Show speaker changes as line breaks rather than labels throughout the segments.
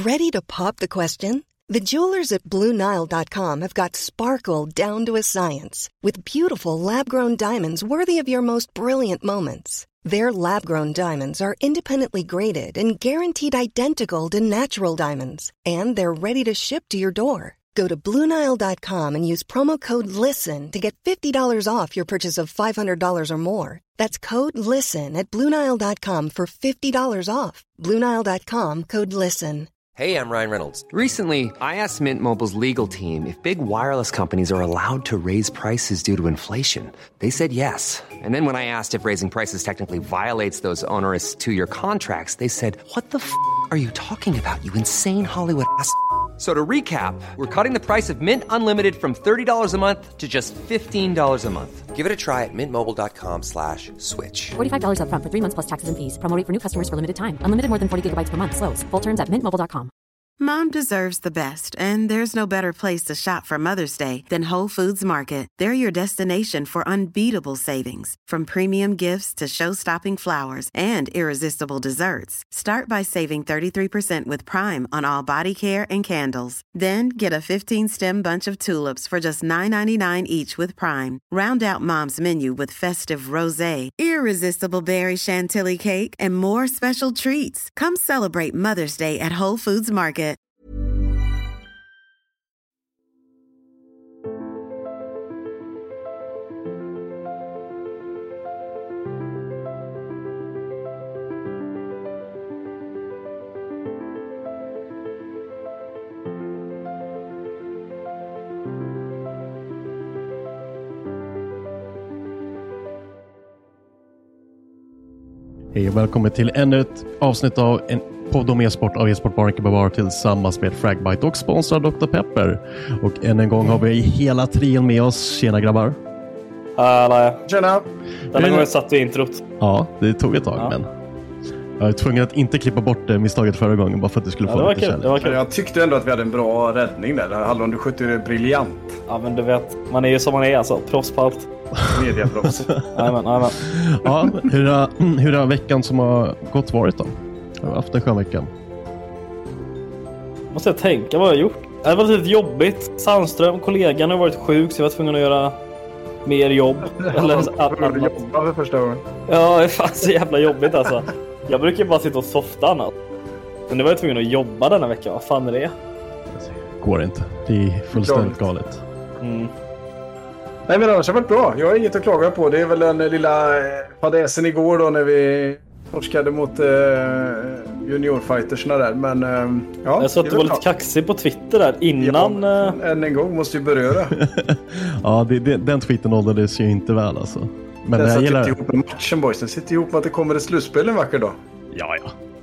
Ready to pop the question? The jewelers at BlueNile.com have got sparkle down to a science with beautiful lab-grown diamonds worthy of your most brilliant moments. Their lab-grown diamonds are independently graded and guaranteed identical to natural diamonds, and they're ready to ship to your door. Go to BlueNile.com and use promo code LISTEN to get $50 off your purchase of $500 or more. That's code LISTEN at BlueNile.com for $50 off. BlueNile.com, code LISTEN.
Hey, I'm Ryan Reynolds. Recently, I asked Mint Mobile's legal team if big wireless companies are allowed to raise prices due to inflation. They said yes. And then when I asked if raising prices technically violates those onerous two-year contracts, they said, "What the f*** are you talking about, you insane Hollywood ass?" So to recap, we're cutting the price of Mint Unlimited from $30 a month to just $15 a month. Give it a try at mintmobile.com/switch.
$45 up front for 3 months plus taxes and fees. Promo rate for new customers for limited time. Unlimited more than 40 gigabytes per month. Slows full terms at mintmobile.com.
Mom deserves the best, and there's no better place to shop for Mother's Day than Whole Foods Market. They're your destination for unbeatable savings, from premium gifts to show-stopping flowers and irresistible desserts. Start by saving 33% with Prime on all body care and candles. Then get a 15-stem bunch of tulips for just $9.99 each with Prime. Round out Mom's menu with festive rosé, irresistible berry chantilly cake, and more special treats. Come celebrate Mother's Day at Whole Foods Market.
Hej och välkommen till ännu ett avsnitt av en podd om e-sport av e-sportbaren Kebabar tillsammans med Fragbite och sponsrad Dr. Pepper. Och än en gång har vi hela trion med oss. Tjena grabbar.
Tjena. Den här gången satt vi introt.
Ja, det tog ett tag men jag är tvungen att inte klippa bort misstaget förra gången bara för att du skulle få lite kärlek.
Jag tyckte ändå att vi hade en bra räddning där. Hallon, du skötte det briljant.
Ja, men du vet, man är ju som man är alltså. Proffs på allt.
Mediaproffs.
Amen.
Ja, hur har veckan som har gått varit då? Jag har haft en skön vecka.
Måste jag tänka vad jag har gjort. Det har varit lite jobbigt. Sandström, kollegan, har varit sjuk så jag var tvungen att göra mer jobb. Eller
jobba för första gången.
Ja, det är fan så jävla jobbigt alltså. Jag brukar bara sitta och softa annat. Men nu var jag tvungen att jobba denna vecka. Vad fan är det?
Går inte. Det är fullständigt galet.
Nej, men annars har det varit bra. Jag har inget att klaga på. Det är väl den lilla fadäsen igår då när vi torskade mot juniorfightersna där. Men ja.
Jag sa att du var lite kaxig på Twitter där innan.
Ja, än en gång måste ju beröra.
Ja, den tweeten åldrades ju inte väl alltså. Men
den
jag
gillar ihop med matchen, boys. Den sitter ihop med att det kommer ett slutspel en vacker dag.
Ja.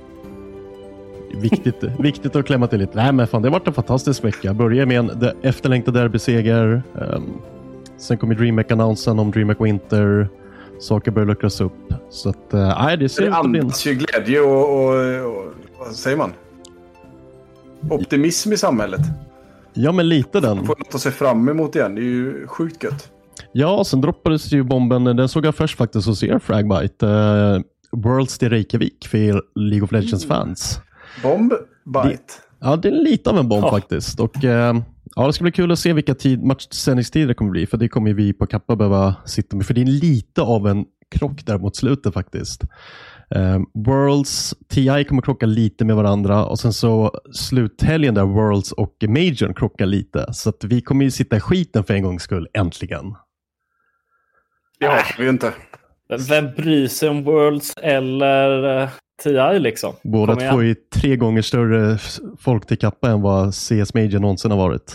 Viktigt att klämma till lite. Nej, men fan, det har varit en fantastisk vecka. Börjar med en efterlängtad derbyseger. Sen kommer DreamHack-annonsen om DreamHack Winter. Saker börjar luckras upp. Så att, det ser ut att bli...
Det ju glädje och vad säger man? Optimism i samhället.
Ja, men lite den.
Får något att se fram emot igen. Det är ju sjukt gött.
Ja, sen droppades ju bomben. Den såg jag först faktiskt hos er, Fragbite. Worlds i Reykjavik för League of Legends-fans.
Bombbite?
Ja, det är lite av en bomb faktiskt. Och... ja, det ska bli kul att se vilka matchsändningstider det kommer bli. För det kommer vi på Kappa behöva sitta med. För det är lite av en krock där mot slutet faktiskt. Worlds, TI kommer krocka lite med varandra. Och sen så sluthelgen där Worlds och Major krockar lite. Så att vi kommer ju sitta i skiten för en gångs skull, äntligen.
Det har vi ju inte.
Vem bryr sig om Worlds eller TI liksom?
Båda två är 3 gånger större folk till Kappa än vad CS Major någonsin har varit.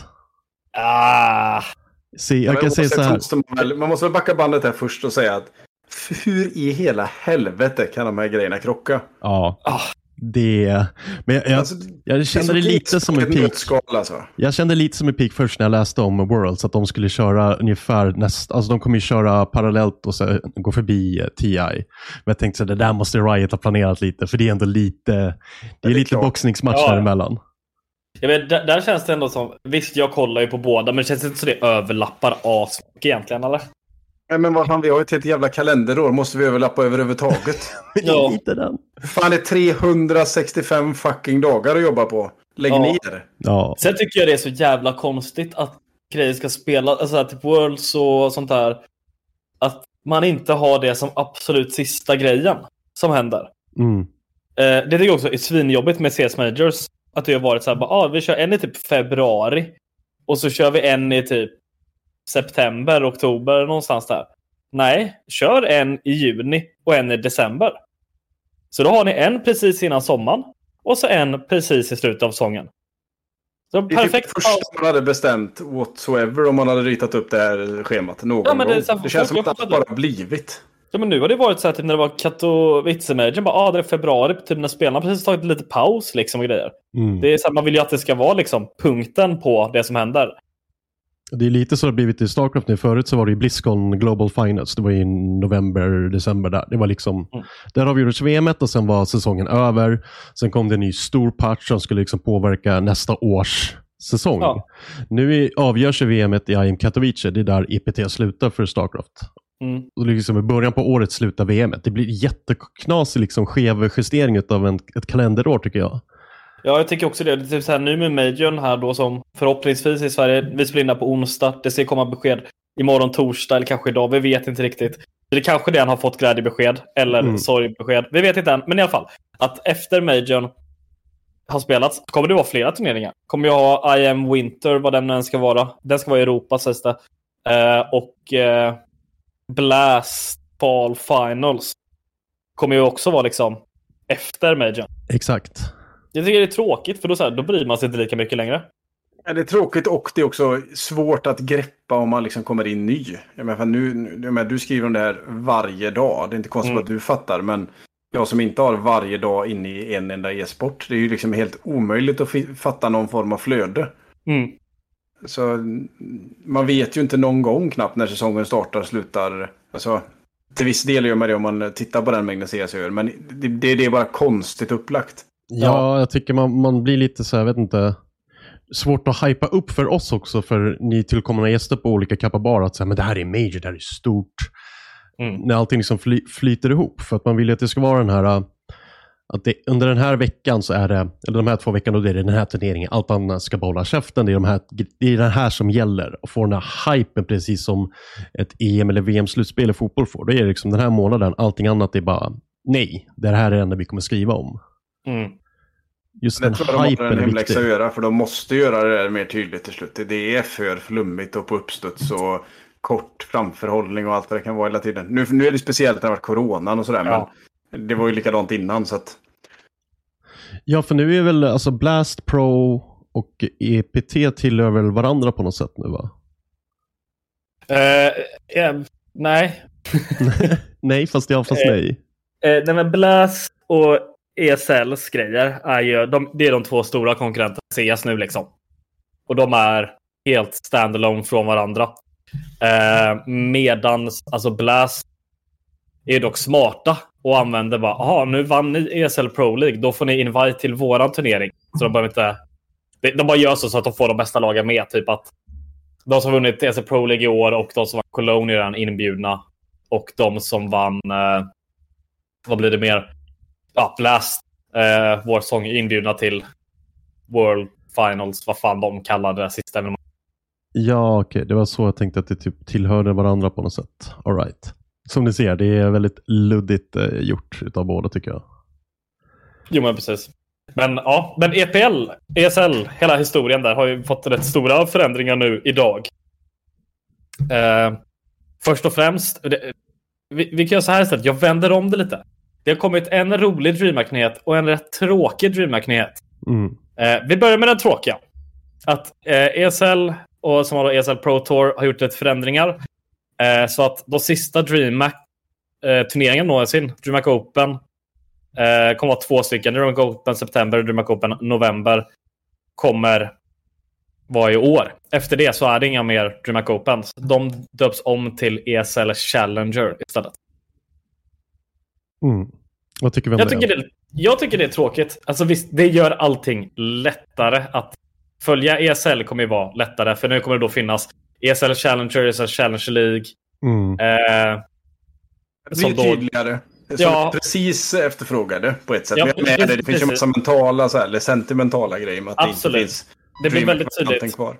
Jag kan säga så här.
Man måste backa bandet här först och säga att hur i hela helvete kan de här grejerna krocka?
Ja. Det... Men jag kände det lite som en peak.
Alltså.
Jag kände lite som en peak först när jag läste om Worlds. Att de skulle köra ungefär alltså de kommer ju köra parallellt och så gå förbi TI. Men jag tänkte så det där måste Riot ha planerat lite. För det är ändå lite... Det är lite boxningsmatch däremellan.
Jag vet, där känns det ändå som... Visst, jag kollar ju på båda. Men det känns inte så det överlappar asmycket egentligen, eller?
Nej, men vad fan, vi har ett helt jävla kalenderår. Måste vi överlappa överhuvudtaget?
Ja.
Lite den.
Fan, det är 365 fucking dagar att jobba på. Lägg ner.
Ja.
Sen tycker jag det är så jävla konstigt att grejer ska spela, alltså typ Worlds och sånt där. Att man inte har det som absolut sista grejen som händer.
Mm.
Det tycker jag också är svinjobbigt med CS Majors. Att det har varit så här, vi kör en i typ februari. Och så kör vi en i typ september, oktober, någonstans där. Nej, kör en i juni och en i december. Så då har ni en precis innan sommaren. Och så en precis i slutet av säsongen. Så
Det är
perfekt.
typ första man hade bestämt whatsoever om man hade ritat upp det här schemat någon gång. Det känns som att det bara blivit.
Ja, men nu har det varit så här typ när det var Katowice-Major. Bara, det är februari, typ när spelarna precis tagit lite paus liksom och grejer.
Mm.
Det är så här, man vill ju att det ska vara liksom punkten på det som händer.
Det är lite så det har blivit i StarCraft nu. Förut så var det ju BlizzCon Global Finals. Det var i november, december där. Det var liksom, där avgjordes VM:et och sen var säsongen över. Sen kom det en ny stor patch som skulle liksom påverka nästa års säsong.
Ja.
Nu avgörs VM:et i IM Katowice. Det är där EPT slutar för StarCraft. Och liksom i början på året slutar VM:et. Det blir jätteknasig liksom skev justering av ett kalenderår tycker jag.
Ja, jag tycker också det. Det är typ så här, nu med Majorn här då som förhoppningsvis i Sverige, vi spelar in där på onsdag. Det ska komma besked imorgon torsdag eller kanske idag. Vi vet inte riktigt. Det är kanske det han har fått glädjebesked eller sorgbesked. Vi vet inte än. Men i alla fall, att efter Majorn har spelats kommer det vara flera turneringar. Kommer jag ha IM Winter, vad den ska vara. Den ska vara i Europa, sägs det. Och Blast Fall Finals kommer ju också vara liksom efter Majorn.
Exakt.
Jag tycker det är tråkigt för då bryr man sig inte lika mycket längre.
Ja, det är tråkigt och det är också svårt att greppa om man liksom kommer in ny. Jag menar, du skriver om det här varje dag. Det är inte konstigt att du fattar, men jag som inte har varje dag inne i en enda e-sport, det är ju liksom helt omöjligt att fatta någon form av flöde. Så man vet ju inte någon gång knappt när säsongen startar och slutar. Alltså, till viss del gör man det om man tittar på den mängden CS gör, men det är bara konstigt upplagt.
Ja, jag tycker man blir lite så här, jag vet inte, svårt att hypa upp för oss också, för ni tillkommande gäster på olika kappabar att säga, men det här är major, det här är stort. När allting liksom flyter ihop, för att man vill att det ska vara den här, att det, under den här veckan så är det, eller de här 2 veckorna, då är det den här turneringen, allt annat ska bara hålla käften, det är den här som gäller, och få den här hypen precis som ett EM eller VM-slutspel i fotboll får. Då är det liksom den här månaden, allting annat är bara, nej, det här är det enda vi kommer skriva om. Just
det
den
tror jag
hypen
de har en
är
hemläxa
viktig.
att göra, för de måste göra det där mer tydligt till slut. Det är för flummigt och på uppstuds och kort framförhållning och allt vad det kan vara hela tiden. Nu är det speciellt när det har varit coronan och sådär, men det var ju likadant innan, så att...
Ja, för nu är väl alltså Blast Pro och EPT tillhör väl varandra på något sätt nu, va?
Nej.
Nej, fast nej.
Nej, men Blast och ESLs grejer är ju det är de 2 stora konkurrenterna CS nu liksom. Och de är helt standalone från varandra. Medan alltså Blast är dock smarta och använder bara, nu vann ni ESL Pro League, då får ni invite till våran turnering. Så de behöver inte, de bara gör så att de får de bästa lagen med, typ att de som vunnit ESL Pro League i år och de som var Cologne är redan inbjudna, och de som vann vad blir det mer? Ja, Blast vår sång inbjudna till World Finals, vad fan de kallade det sista evenemanget.
Ja, okej. Det var så jag tänkte, att det typ tillhörde varandra på något sätt. All right. Som ni ser, det är väldigt luddigt gjort utav båda, tycker jag.
Jo, men precis. Men ja, men EPL, ESL, hela historien där har ju fått rätt stora förändringar nu idag. Först och främst, vi kan göra så här istället. Jag vänder om det lite. Det har kommit en rolig DreamHack-nyhet och en rätt tråkig DreamHack-nyhet. Vi börjar med den tråkiga. Att ESL och som har ESL Pro Tour har gjort lite förändringar. Så att de sista DreamHack-turneringen någonsin, DreamHack Open, kommer vara 2 stycken. DreamHack Open september och DreamHack Open november kommer vara i år. Efter det så är det inga mer DreamHack Open. De döps om till ESL Challenger istället.
Vad tycker vi om det?
Jag tycker det är tråkigt. Alltså visst, det gör allting lättare. Att följa ESL kommer ju vara lättare. För nu kommer det då finnas ESL Challenger, ESL Challenger League,
Det blir tydligare. Som precis efterfrågade på ett sätt. Ja, men det finns ju massa mentala så här, eller sentimentala grejer med att
absolut.
Det inte finns
det blir väldigt tydligt kvar.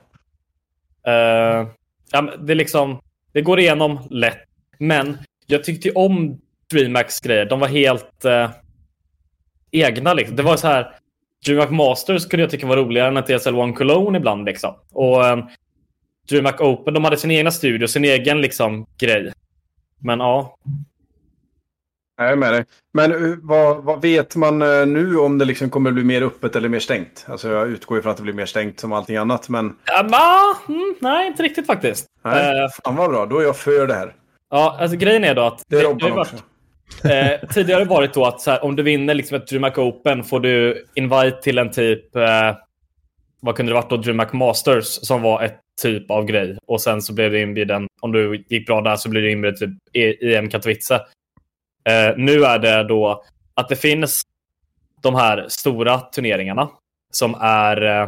Det går igenom lätt. Men jag tyckte om DreamHacks grejer. De var helt egna liksom. Det var så här, DreamHack Masters kunde jag tycka var roligare än att ESL One Cologne ibland liksom. Och DreamHack Open, de hade sin egna studio, sin egen liksom grej. Men ja.
Jag är med dig. Men vad vet man nu om det liksom kommer att bli mer öppet eller mer stängt? Alltså jag utgår ifrån att det blir mer stängt som allting annat, men...
nej, inte riktigt faktiskt.
Nej, fan vad bra. Då är jag för det här.
Ja, alltså grejen är då att...
Det är Robban också.
Tidigare har det varit då att så här, om du vinner liksom ett DreamHack Open får du invite till en typ... vad kunde det varit då? DreamHack Masters som var ett typ av grej. Och sen så blev det inbjuden... Om du gick bra där så blir det inbjuden typ EM Katowice. Nu är det då att det finns de här stora turneringarna som är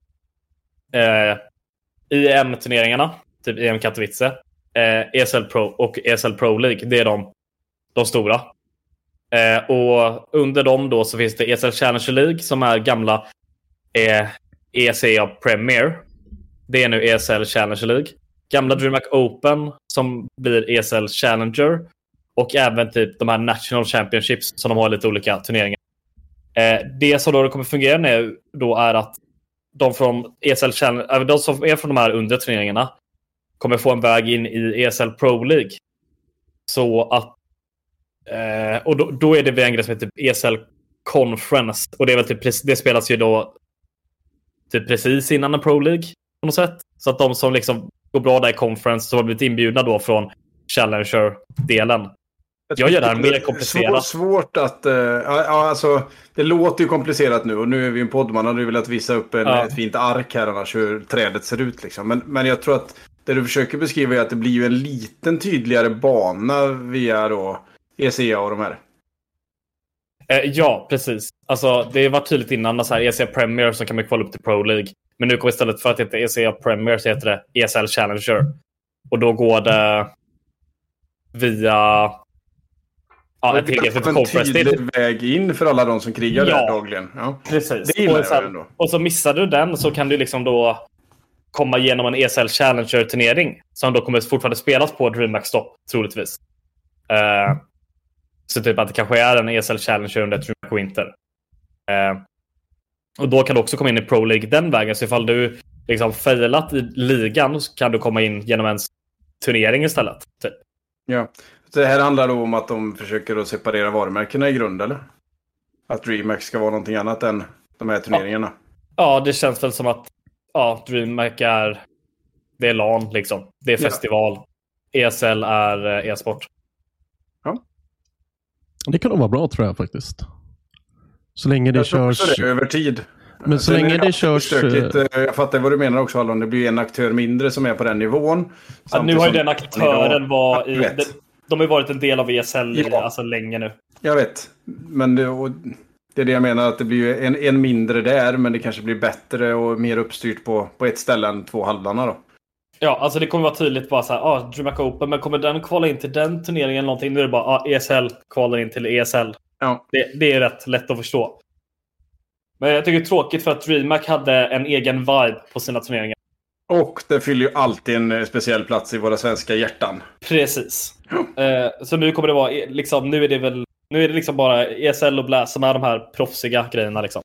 EM-turneringarna, typ EM Katowice, ESL Pro och ESL Pro League. Det är de stora. Och under dem då så finns det ESL Challenger League som är gamla ESEA Premier. Det är nu ESL Challenger League. Gamla DreamHack Open som blir ESL Challenger. Och även typ de här National Championships som de har lite olika turneringar. Det som då kommer fungera nu då är att de från ESL Challenger, de som är från de här undre turneringarna kommer få en väg in i ESL Pro League. Så att och då är det en grej som heter typ ESL Conference. Och det är väl typ, det spelas ju då typ precis innan en Pro League på något sätt. Så att de som liksom går bra där i Conference så har blivit inbjudna då från Challenger-delen. Jag gör det här mer komplicerat.
Svårt att... alltså, det låter ju komplicerat nu. Och nu är vi en podd. Man hade ju velat visa upp ett fint ark här annars hur trädet ser ut. Liksom. Men jag tror att det du försöker beskriva är att det blir ju en liten tydligare bana via då ESEA och de här.
Ja, precis. Alltså, det var tydligt innan så här ESEA Premier som kan man kvala upp till Pro League. Men nu kommer istället för att det heter ESEA Premier så heter det ESL Challenger. Och då går det via... Ja,
det är en tydlig väg in för alla de som krigar där dagligen. Ja,
precis. Och så missar du den så kan du liksom då komma igenom en ESL Challenger-turnering som då kommer fortfarande spelas på DreamHack Stop, troligtvis. Så typ att det kanske är en ESL Challenger under DreamHack Winter. Och då kan du också komma in i Pro League den vägen. Så ifall du liksom failat i ligan så kan du komma in genom en turnering istället. Typ.
Ja. Det här handlar då om att de försöker att separera varumärkena i grund, eller? Att DreamHack ska vara någonting annat än de här turneringarna.
Ja, det känns väl som att DreamHack det är LAN liksom. Det är festival. ESL är e-sport.
Ja.
Det kan nog vara bra tror jag faktiskt. Så länge det körs...
Det över tid.
Men så länge det körs...
Jag fattar vad du menar också, Allon. Det blir en aktör mindre som är på den nivån.
Ja, nu har ju den aktören de har ju varit en del av ESL alltså länge nu.
Jag vet. Men det är det jag menar, att det blir ju en mindre där, men det kanske blir bättre och mer uppstyrt på ett ställe än två halvdarna då.
Ja, alltså det kommer vara tydligt bara så här, DreamHack Open, men kommer den kvala in till den turneringen eller någonting? Nu är det bara, ESL kvalar in till ESL.
Ja.
Det är rätt lätt att förstå. Men jag tycker det är tråkigt för att DreamHack hade en egen vibe på sina turneringar.
Och det fyller ju alltid en speciell plats i våra svenska hjärtan.
Precis. Så nu kommer det vara liksom, nu är det liksom bara ESL och Blast som är de här proffsiga grejerna liksom.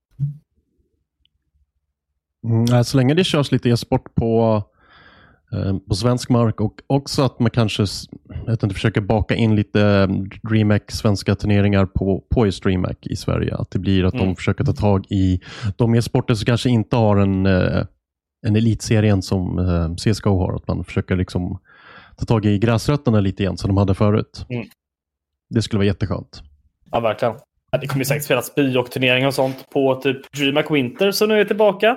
Så länge det körs lite e-sport på svensk mark och också att man kanske försöker baka in lite DreamHack svenska turneringar på just DreamHack i Sverige. Att det blir att de försöker ta tag i de e-sporter som kanske inte har en elitserien som CSGO har. Att man försöker liksom ta tag i gräsrötterna lite igen som de hade förut. Det skulle vara jätteskönt.
Ja, verkligen. Det kommer ju säkert spelas by-och-turneringar och sånt på typ DreamHack Winter så nu är tillbaka.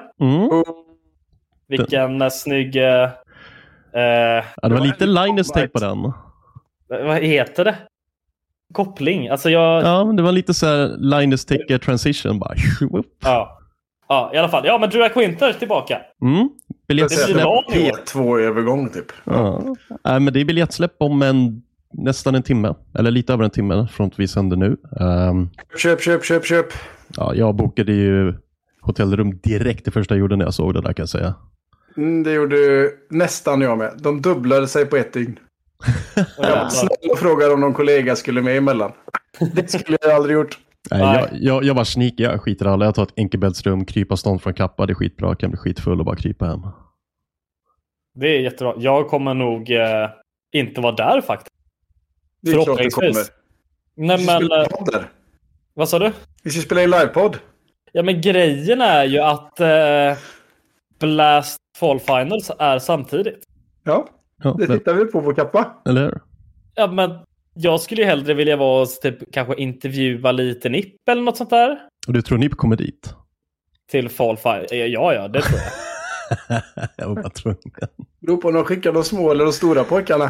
Vilken snygg...
det var lite Linus take på den.
Vad heter det? Koppling. Alltså
Ja, men det var lite så här Linus take transition bara.
Ja, i alla fall. Ja, men DreamHack Winter tillbaka.
P2-övergång typ.
Ja. Men det är biljettsläpp om nästan en timme. Eller lite över en timme från att vi sänder nu.
Köp.
Ja, jag bokade ju hotellrum direkt det första jag gjorde när jag såg det där, kan jag säga.
Det gjorde nästan jag med. De dubblade sig på ett dygn. Jag var snäll och frågade om någon kollega skulle med emellan. Det skulle jag aldrig gjort.
Nej, jag var sneaky, jag skiter alla. Jag tar ett enkelbäddsrum, krypa stånd från Kappa, det är skitbra. Jag kan bli skitfull och bara krypa hem.
Det är jättebra. Jag kommer nog inte vara där faktiskt.
Det är klart det kommer.
Nej, men, vad sa du?
Vi ska spela in livepodd.
Ja, men grejen är ju att Blast Fall Finals är samtidigt.
Ja, det tittar vi på Kappa.
Eller? Ja,
men jag skulle ju hellre vilja vara typ kanske intervjua lite Nipp eller något sånt där.
Och du tror Nipp kommer dit?
Till Fall Finals? Ja, det tror jag.
Jag var bara tvungen.
Beror på om de skickar de små eller de stora pojkarna.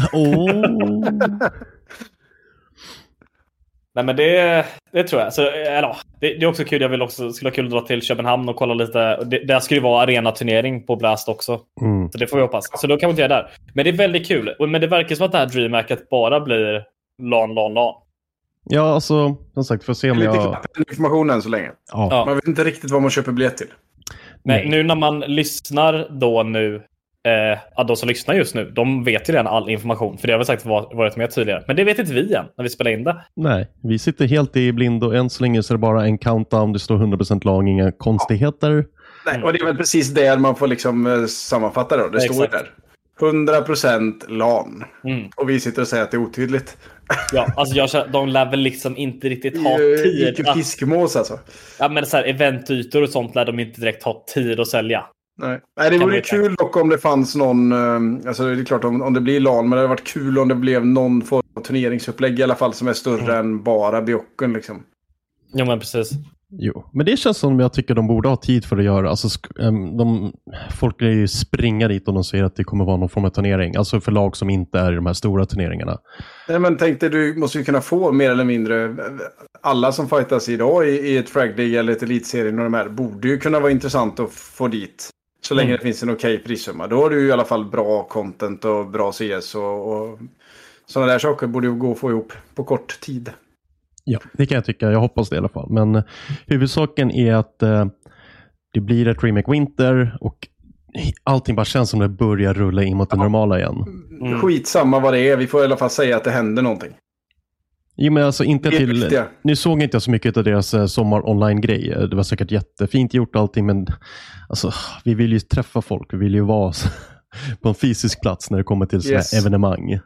Nej, men det tror jag. Så, det är också kul. Jag vill också, skulle ha kul att dra till Köpenhamn och kolla lite. Där skulle det vara arenaturnering på Blast också. Så det får vi hoppas. Så då kan vi inte göra där. Men det är väldigt kul. Men det verkar som att det här DreamHacket bara blir LAN.
Ja, alltså, som sagt, får se om jag...
information än så länge. Ja. Man vet inte riktigt vad man köper biljett till.
Nej, nu när man lyssnar då nu, de som lyssnar just nu, de vet ju redan all information. För det har vi sagt varit med tydligare. Men det vet inte vi än när vi spelar in det.
Nej, vi sitter helt i blind och än så länge så är det bara en countdown. Det står 100% lag, inga konstigheter.
Nej, och det är väl precis där man får liksom sammanfatta det. Det står där. 100% LAN. Och vi sitter och säger att det är otydligt.
Ja, alltså de lär väl liksom inte riktigt ha tid.
Inte fiskmås alltså.
Ja, men så här eventytor och sånt lär de inte direkt ha tid att sälja.
Nej, det vore kul dock om det fanns någon... Alltså det är klart om det blir LAN, men det hade varit kul om det blev någon form av turneringsupplägg i alla fall som är större än bara Biocken liksom.
Ja, men precis.
Jo, men det känns som jag tycker de borde ha tid för att göra. Alltså, folk är ju springa dit och de säger att det kommer vara någon form av turnering. Alltså för lag som inte är i de här stora turneringarna. Nej,
men tänk dig, du måste ju kunna få mer eller mindre... Alla som fightas idag i ett Frag League eller ett elitserien och de här borde ju kunna vara intressant att få dit. Så länge det finns en okej prissumma. Då har du i alla fall bra content och bra CS och sådana där saker borde ju gå att få ihop på kort tid.
Ja, det kan jag tycka. Jag hoppas det i alla fall. Men huvudsaken är att det blir ett remake Winter och allting bara känns som det börjar rulla in mot det normala igen.
Skitsamma vad det är. Vi får i alla fall säga att det händer någonting.
Jo, men alltså inte till... Nu såg inte jag så mycket av deras sommar-online-grej. Det var säkert jättefint gjort allting, men alltså, vi vill ju träffa folk. Vi vill ju vara på en fysisk plats när det kommer till sådana här evenemang.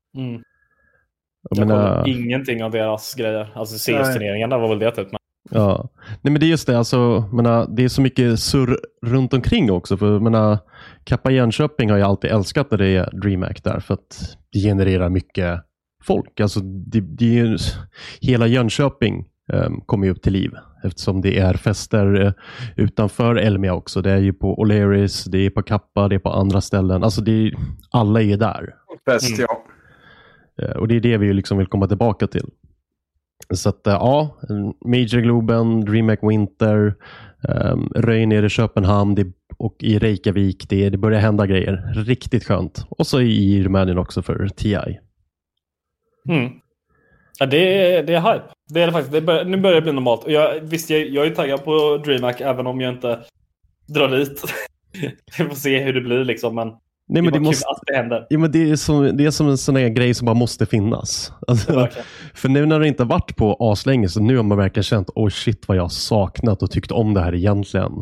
Jag kollar ingenting av deras grejer. Alltså CS-turneringarna var väl det typ.
Ja, nej men det är just det. Alltså, det är så mycket surr runt omkring också. För Kappa Jönköping har ju alltid älskat när det är DreamHack där. För att det genererar mycket folk. Alltså det är hela Jönköping kommer ju upp till liv. Eftersom det är fester utanför Elmia också. Det är ju på O'Learys, det är på Kappa, det är på andra ställen. Alltså alla är där.
Fest, ja.
Och det är det vi liksom vill komma tillbaka till. Så att Major Globen, DreamHack Winter, Röjner i Köpenhamn och i Reykjavik, det börjar hända grejer. Riktigt skönt. Och så i Rumänien också för TI.
Ja, det är hype. Det är det faktiskt. Nu börjar det bli normalt. Och jag är taggad på DreamHack även om jag inte drar dit. Vi får se hur det blir liksom, men
nej, men det måste,
att det händer.
Ja, men det är som en sån här grej som bara måste finnas. Alltså, för nu när det inte har varit på aslänge så nu har man verkligen känt shit vad jag har saknat och tyckt om det här egentligen.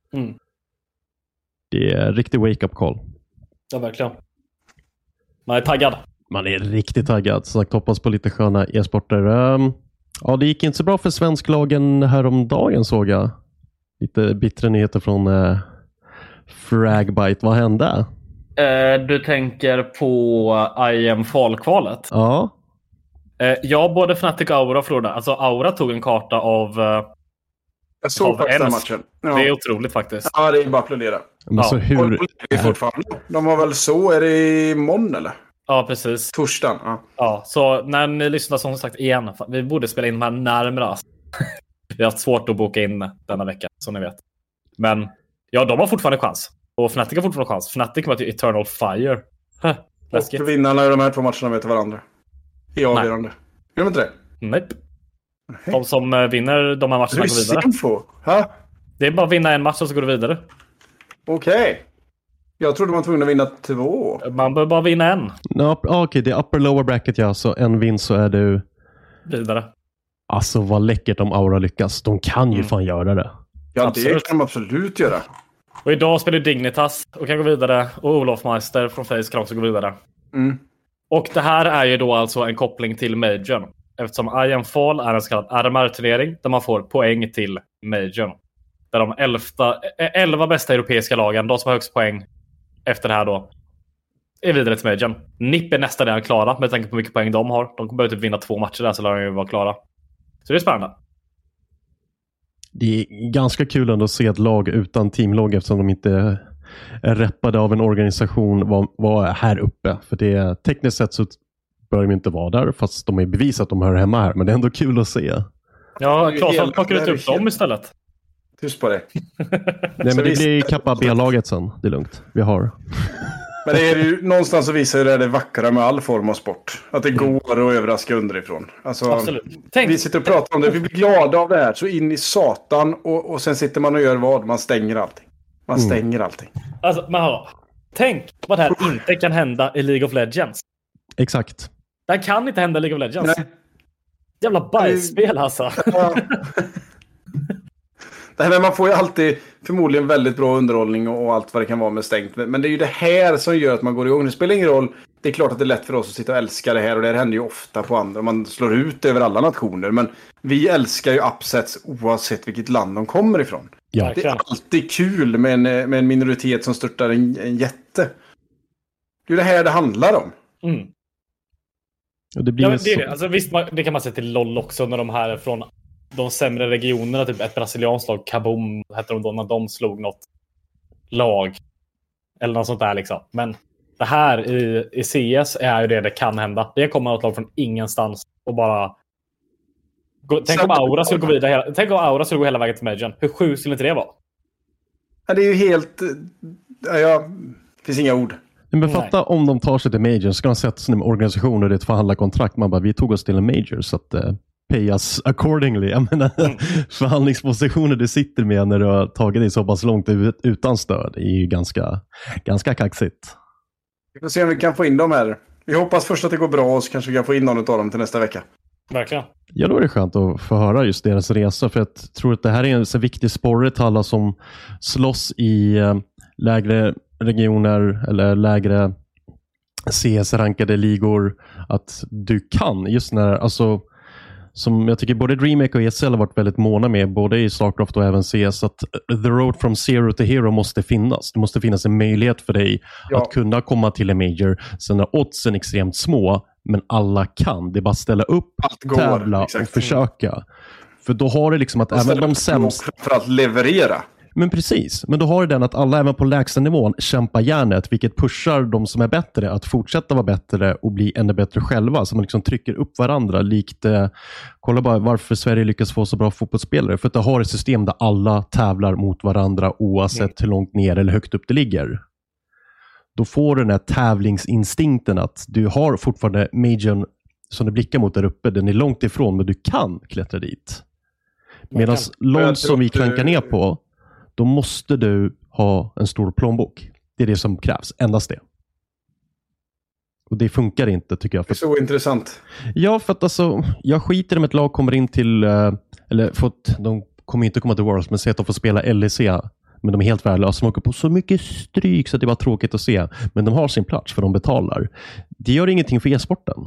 Det är en riktig wake-up call.
Ja, verkligen. Man är taggad.
Man är riktigt taggad. Så jag hoppas på lite sköna e-sporter. Det gick inte så bra för svensklagen häromdagen såg jag. Lite bittra nyheter från Fragbite. Vad hände?
Du tänker på IM Fall-kvalet?
Ja.
Både Fnatic och Aura förlorade. Alltså Aura tog en karta av...
jag såg faktiskt den matchen.
Ja. Det är otroligt faktiskt.
Ja, det är bara att applådera.
Men så hur...
De var väl så, är det imorgon eller?
Ja, precis.
Torsdagen,
ja. Så när ni lyssnar som sagt igen, vi borde spela in de här närmare. Vi har haft svårt att boka in denna vecka, som ni vet. Men ja, de har fortfarande chans. Och Fnatic har fortfarande chans. Fnatic kommer till Eternal Fire.
Och vinnarna i de här 2 matcherna möter varandra. I avgörande. Gör de inte det?
Nej. De som vinner de här matcherna går vidare.
Info. Ha?
Det är bara att vinna en match och så går du vidare.
Okej. Jag trodde man var tvungen att vinna 2.
Man bör bara vinna en.
Okej, det är upper lower bracket, ja. Så en vinst så är du
vidare.
Alltså vad läckert om Aura lyckas. De kan ju fan göra det.
Ja,
absolut.
Det kan de absolut göra.
Och idag spelar Dignitas och kan gå vidare. Och Olof Meister från Face kan också gå vidare. Och det här är ju då alltså en koppling till Majorn. Eftersom Iron Fall är en så kallad RMR-turnering där man får poäng till Majorn. Där de 11 bästa europeiska lagen, de som har högst poäng efter det här då, är vidare till Majorn. NIP är nästan redan klara med tanke på hur mycket poäng de har. De kommer typ vinna 2 matcher där så lär de ju vara klara. Så det är spännande.
Det är ganska kul ändå att se ett lag utan teamlogg eftersom de inte är reppade av en organisation var här uppe. För det tekniskt sett så bör de inte vara där fast de är bevisat att de hör hemma här. Men det är ändå kul att se.
Ja, Claesson plockar ut dem istället.
Tyst på det.
Nej, men det blir kappa B-laget sen. Det är lugnt. Vi har...
Men det är ju någonstans så visar det vackra med all form av sport. Att det går att överraska underifrån. Alltså, absolut. Vi sitter och pratar om det. Vi blir glada av det här. Så in i satan. Och sen sitter man och gör vad? Man stänger allting. Man stänger allting.
Alltså, men hallå. Tänk vad det här inte kan hända i League of Legends.
Exakt.
Det här kan inte hända i League of Legends.
Nej.
Jävla bajsspel alltså. Ja.
Men man får ju alltid förmodligen väldigt bra underhållning och allt vad det kan vara med stängt. Men det är ju det här som gör att man går igång. Det spelar ingen roll. Det är klart att det är lätt för oss att sitta och älska det här. Och det här händer ju ofta på andra. Man slår ut över alla nationer. Men vi älskar ju upsets oavsett vilket land de kommer ifrån. Ja. Det är alltid kul med en minoritet som störtar en jätte. Det är det här det handlar om.
Och det blir
alltså, visst, det kan man säga till LOL också när de här är från de sämre regionerna, typ ett brasilianskt lag, Kaboom hette de då, när de slog något lag eller något sånt där liksom. Men det här i CS är ju det kan hända. Det kommer ett lag från ingenstans och bara tänk om Aura skulle gå vidare tänk om Aura skulle gå hela vägen till Majorn. Hur sjukt skulle inte det vara?
Ja, det är ju helt det finns inga ord.
Men fatta om de tar sig till Major, ska de sätta sig med organisationer och det förhandla kontrakt. Man bara, vi tog oss till en Major så att pay us accordingly. Jag menar, förhandlingspositioner du sitter med när du har tagit dig så pass långt utan stöd är ju ganska kaxigt.
Vi får se om vi kan få in dem här. Vi hoppas först att det går bra och så kanske vi kan få in någon av dem till nästa vecka.
Verkligen.
Ja, då är det skönt att få höra just deras resa, för jag tror att det här är en så viktig sporre till alla som slåss i lägre regioner eller lägre CS-rankade ligor, att du kan just när, alltså som jag tycker både DreamHack och ESL har varit väldigt måna med, både i StarCraft och även CS, att the road from zero to hero måste finnas. Det måste finnas en möjlighet för dig att kunna komma till en major. Sen är oddsen extremt små, men alla kan. Det är bara ställa upp, tävla och försöka. För då har det liksom att även de sämsta...
För att leverera.
Men precis, men då har det den att alla även på lägsta nivån kämpar järnet, vilket pushar de som är bättre att fortsätta vara bättre och bli ännu bättre själva. Så man liksom trycker upp varandra likt, kolla bara varför Sverige lyckas få så bra fotbollsspelare. För att det har ett system där alla tävlar mot varandra oavsett hur långt ner eller högt upp det ligger. Då får du den här tävlingsinstinkten att du har fortfarande majorn som du blickar mot där uppe. Den är långt ifrån, men du kan klättra dit. Medan långt som vi klankar ner på, då måste du ha en stor plånbok. Det är det som krävs. Endast det. Och det funkar inte, tycker jag.
Det är så intressant.
Ja, för att alltså, jag skiter om ett lag kommer in till, eller de kommer inte komma till Worlds, men säg att de får spela LEC. Men de är helt värdelösa. De åker på så mycket stryk så att det var tråkigt att se. Men de har sin plats för de betalar. Det gör ingenting för e-sporten.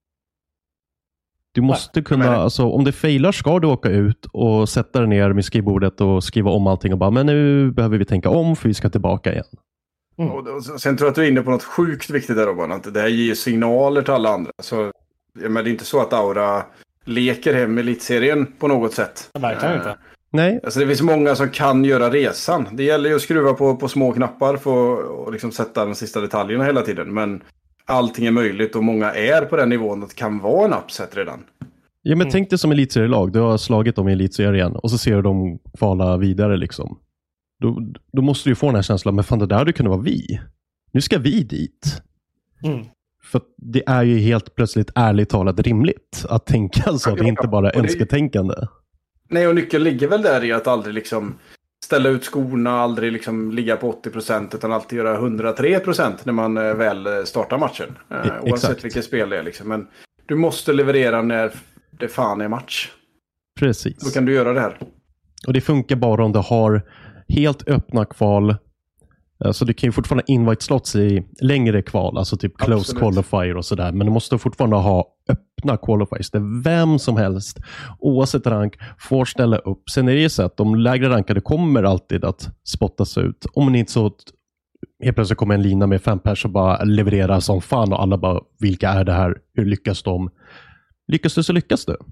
Du måste kunna, alltså, om det failar ska du åka ut och sätta dig ner med skrivbordet och skriva om allting och bara, men nu behöver vi tänka om för vi ska tillbaka igen.
Och sen tror jag att du är inne på något sjukt viktigt där, Robban, att det här ger signaler till alla andra. Så, men det är inte så att Aura leker hem elitserien på något sätt.
Verkligen inte.
Nej.
Alltså det finns många som kan göra resan. Det gäller ju att skruva på små knappar för att liksom sätta de sista detaljerna hela tiden. Men allting är möjligt och många är på den nivån att det kan vara en upset redan.
Ja, men tänk dig som elitserielag. Du har slagit dem i elitserien och så ser du dem kvala vidare liksom. då måste du få den här känslan, men fan det där hade kunnat vara vi. Nu ska vi dit. För det är ju helt plötsligt ärligt talat rimligt att tänka så. Det är inte bara önsketänkande.
Nej, och nyckeln ligger väl där i att aldrig liksom ställa ut skorna, aldrig liksom ligga på 80% utan alltid göra 103% när man väl startar matchen. Oavsett vilket spel det är liksom. Men du måste leverera när det fan är match.
Precis.
Då kan du göra det här.
Och det funkar bara om du har helt öppna kval. Så du kan ju fortfarande invite slots i längre kval, alltså typ close qualifier och sådär. Men du måste fortfarande ha öppna qualifiers där vem som helst, oavsett rank, får ställa upp. Sen är det ju så att de lägre rankade kommer alltid att spottas ut. Om man inte så helt plötsligt kommer en lina med 5 personer och bara levererar som fan och alla bara, vilka är det här? Hur lyckas de? Lyckas du så lyckas du.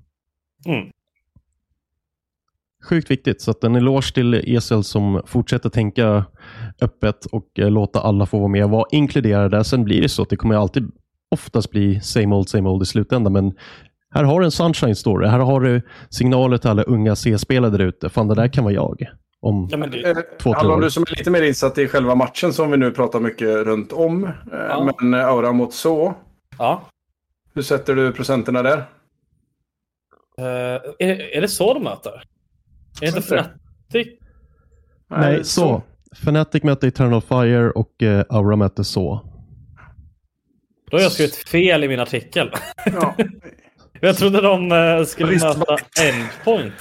Sjukt viktigt, så att en eloge till ESL som fortsätter tänka öppet och låta alla få vara med och vara inkluderade. Sen blir det så att det kommer alltid oftast bli same old i slutändan, men här har du en sunshine story. Här har du signaler till alla unga C-spelare där ute. Fan, det där kan vara jag om 2-3 år.
Du som är lite mer insatt i själva matchen som vi nu pratar mycket runt om, men Aura mot så.
Ja.
Hur sätter du procenterna där?
Är det så de möter? Är det inte Fnatic?
Nej, så. Fnatic möter Eternal Fire och Aura möter så.
Då har jag skrivit fel i min artikel.
Ja.
Jag trodde de skulle möta Endpoint.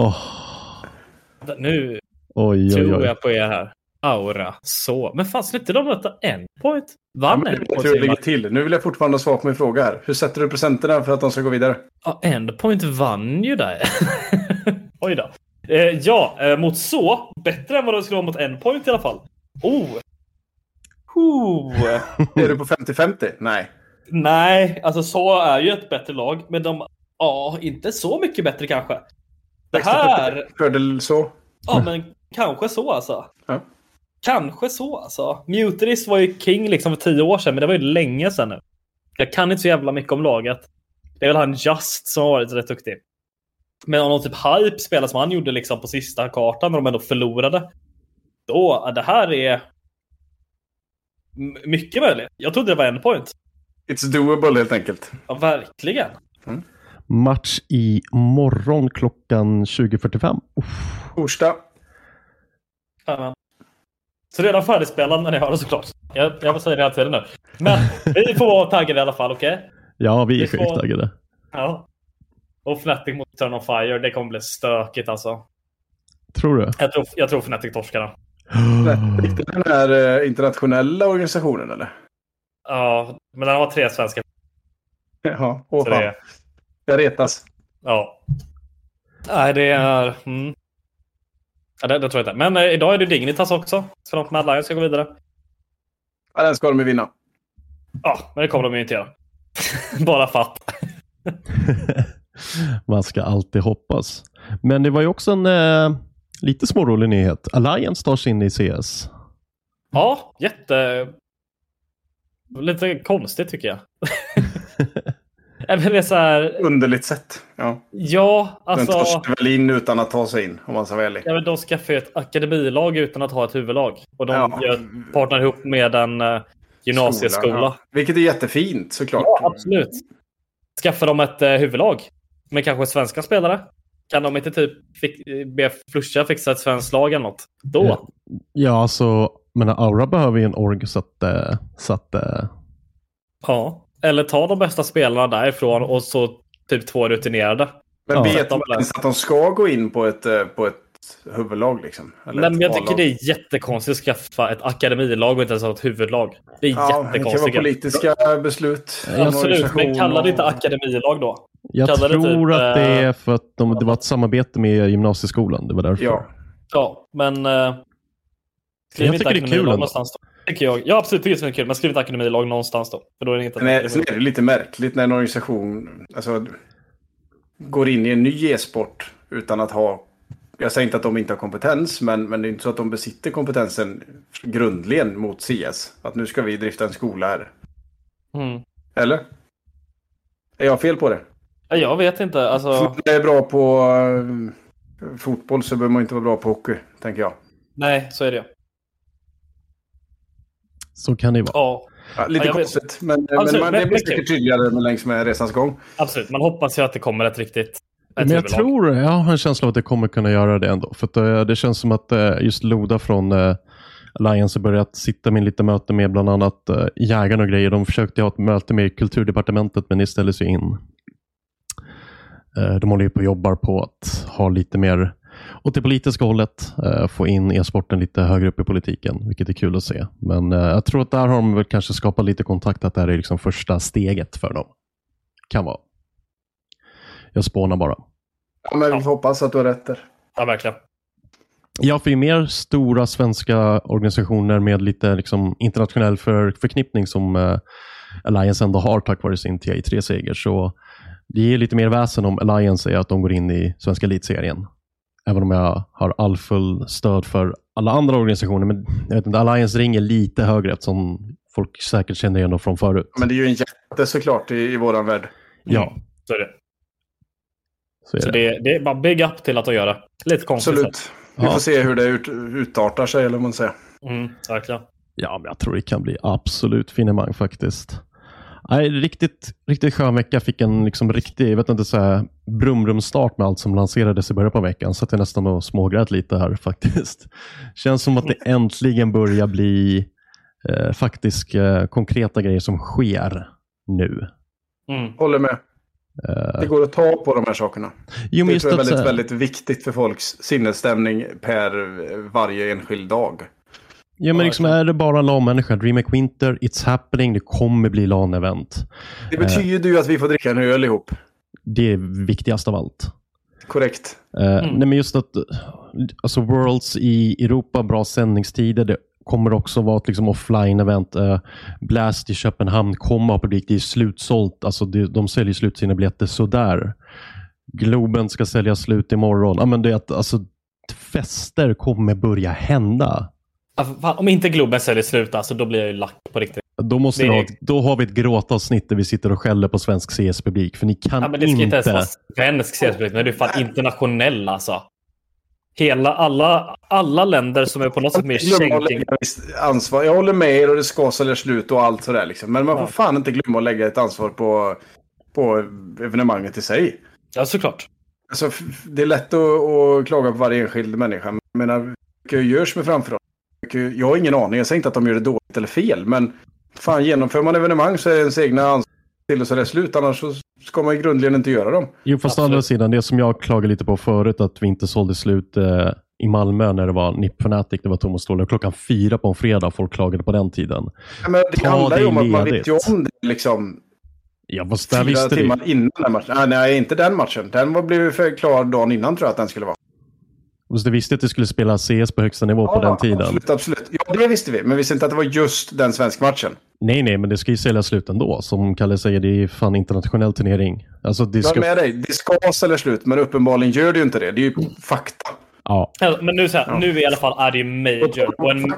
Nu tror jag på er här. Aura, så. Men fan, slutar de möta Endpoint? Vann Endpoint?
Jag tror det ligger till. Nu vill jag fortfarande svara på min fråga här. Hur sätter du procenterna för att de ska gå vidare?
Ja, Endpoint vann ju där. Oj då. Mot så. Bättre än vad de skulle vara mot Endpoint i alla fall.
Är du på 50-50? Nej.
Nej, alltså så är ju ett bättre lag. Men inte så mycket bättre kanske. Det här...
Fördel så?
Ja, men kanske så alltså.
Ja.
Kanske så alltså. Muteris var ju king liksom för 10 år sedan, men det var ju länge sedan nu. Jag kan inte så jävla mycket om laget. Det är väl han Just som har varit rätt duktig. Men om någon typ hype spelar som han gjorde liksom på sista kartan när de ändå förlorade. Då, det här är mycket möjligt. Jag trodde det var Endpoint.
It's doable helt enkelt.
Ja, verkligen.
Match i morgon klockan 20:45.
Torsdag.
Amen. Så redan färdigspelad när ni hör det såklart. Jag får säga det hela tiden nu. Men vi får vara taggade i alla fall, okej? Okay?
Ja, vi är sjukt taggade.
Ja. Och Fnatic mot Turn on Fire, det kommer bli stökigt alltså.
Tror du?
Jag tror Fnatic torskar den.
Den här internationella organisationen, eller?
Ja, men den har 3 svenska.
Ja, jag retas.
Ja. Nej, det är... Ja, det tror jag inte. Men idag är det Dignitas också. Så de med Alliance ska gå vidare.
Ja, den ska de ju vinna.
Ja, men det kommer de ju inte göra. Bara fatt.
Man ska alltid hoppas. Men det var ju också en lite smårolig nyhet. Alliance tar sig in i CS.
Ja, lite konstigt tycker jag. Det är så här...
Underligt sätt.
Ja, alltså...
Den tar sig väl in utan att ta sig in, om man ska vara ärlig.
Ja, men de skaffar ett akademilag utan att ha ett huvudlag. Och de partner ihop med en gymnasieskola.
Ja. Vilket är jättefint, såklart.
Ja, absolut. Skaffar de ett huvudlag med kanske svenska spelare? Kan de inte typ be Flusha fixa ett svenskt lag eller något? Då?
Ja, alltså... Men Aura behöver ju en org så att
Ja. Eller ta de bästa spelarna därifrån och så typ 2 rutinerade.
Men vet de ens att de ska gå in på ett huvudlag liksom? Eller
nej, men jag tycker det är jättekonstigt att skaffa ett akademilag och inte ens ha ett huvudlag. Det är jättekonstigt. Det kan
vara politiska beslut.
Absolut, men kallar det inte akademilag då?
Jag tror att det är för att det var ett samarbete med gymnasieskolan. Det var därför.
Ja, men...
jag tycker det är kul
någonstans då. Ja, absolut, det är kul. Men skriv ett akademilag någonstans då. För då är det inget
sen är det lite märkligt när en organisation går in i en ny e-sport utan att ha... Jag säger inte att de inte har kompetens, men det är inte så att de besitter kompetensen grundligen mot CS. Att nu ska vi drifta en skola här. Eller? Är jag fel på det?
Jag vet inte. Alltså...
När jag är bra på fotboll så behöver man inte vara bra på hockey, tänker jag.
Nej, så är det.
Så kan det vara.
Ja, lite konstigt, men det blir säkert tydligare längs med resans gång.
Absolut, man hoppas ju att det kommer ett riktigt...
Men jag har en känsla av att det kommer kunna göra det ändå. För det känns som att just Loda från Alliance har börjat sitta med lite möte med bland annat jägarna och grejer. De försökte ha ett möte med kulturdepartementet, men det ställdes ju in. De håller ju på och jobbar på att ha lite mer åt det politiska hållet, få in e-sporten lite högre upp i politiken, vilket är kul att se. Men jag tror att där har de väl kanske skapat lite kontakt, att det här är liksom första steget för dem. Kan vara. Jag spånar bara.
Ja, men vi får hoppas att du har rätt där.
Ja, verkligen.
Ja, för ju mer stora svenska organisationer med lite liksom internationell förknippning som Alliance ändå har tack vare sin TI3-seger, så det ger lite mer väsen om Alliance är att de går in i svenska elitserien. Även om jag har all full stöd för alla andra organisationer, men jag vet inte, Alliance ringer lite högre eftersom folk säkert känner igen dem från förut. Men
det är ju en jätte såklart i våran värld.
Ja.
Så är det. Så det är bara big up till att göra. Lite konstigt.
Absolut. Vi får se hur det utartar sig, eller vad man säger.
Verkligen.
Ja, men jag tror det kan bli absolut finemang faktiskt. Nej, riktigt skön vecka. Fick en liksom riktig, jag vet inte, så här brumrumstart med allt som lanserades i början på veckan. Så att jag nästan och smågrät lite här faktiskt. Känns som att det äntligen börjar bli faktiskt konkreta grejer som sker nu.
Håller med. Det går att ta på de här sakerna.
Jo, men
det tror jag är väldigt viktigt för folks sinnesstämning per varje enskild dag.
Ja, men liksom är det bara LAN-människa, DreamHack Winter, it's happening, det kommer bli LAN-event.
Det betyder ju att vi får dricka en öl ihop.
Det är viktigast av allt.
Korrekt.
Nej, men just att alltså Worlds i Europa, bra sändningstider, det kommer också vara ett liksom offline-event. Blast i Köpenhamn kommer ha publik, det är slutsålt, alltså de säljer slut sina biljetter sådär. Globen ska sälja slut imorgon. Ja, men det är att alltså, fester kommer börja hända.
Om inte Globen säljer slut, alltså, då blir jag ju lack på riktigt.
Då har vi ett gråtavsnitt där vi sitter och skäller på svensk CS-publik. För ni kan
men det ska inte ens vara svensk CS-publik, men det är fan internationell alltså. Alla länder som är på något sätt mer känking.
Ansvar. Jag håller med er och det ska sälja slut och allt sådär liksom. Men man får fan inte glömma att lägga ett ansvar på evenemanget i sig.
Ja, såklart.
Alltså, det är lätt att klaga på varje enskild människa. Men jag menar, mycket görs med framför oss. Jag har ingen aning, jag säger inte att de gör det dåligt eller fel, men fan, genomför man evenemang så är ens egna ansvar till och så är det slut, annars så ska man ju grundligen inte göra dem.
Jo, fast å andra sidan, det som jag klagade lite på förut, att vi inte sålde slut i Malmö när det var NIP Fnatic, det var Thomas Ståhle, klockan 4 på en fredag, folk klagade på den tiden.
Ja, men det handlar ju om att man vet ju om det liksom.
Ja, fast där
4 timmar innan den matchen. Nej, inte den matchen. Den blev för klar dagen innan, tror jag att den skulle vara.
Och du visste att det skulle spela CS på högsta nivå på den tiden?
Absolut. Ja, det visste vi. Men vi visste inte att det var just den svenska matchen.
Nej, men det ska ju sälja slut ändå. Som Kalle säger, det är fan internationell turnering. Alltså, det ska...
Jag är med dig. Det ska sälja slut, men uppenbarligen gör det ju inte det. Det är ju fakta.
Ja.
Men nu i alla fall är det ju major.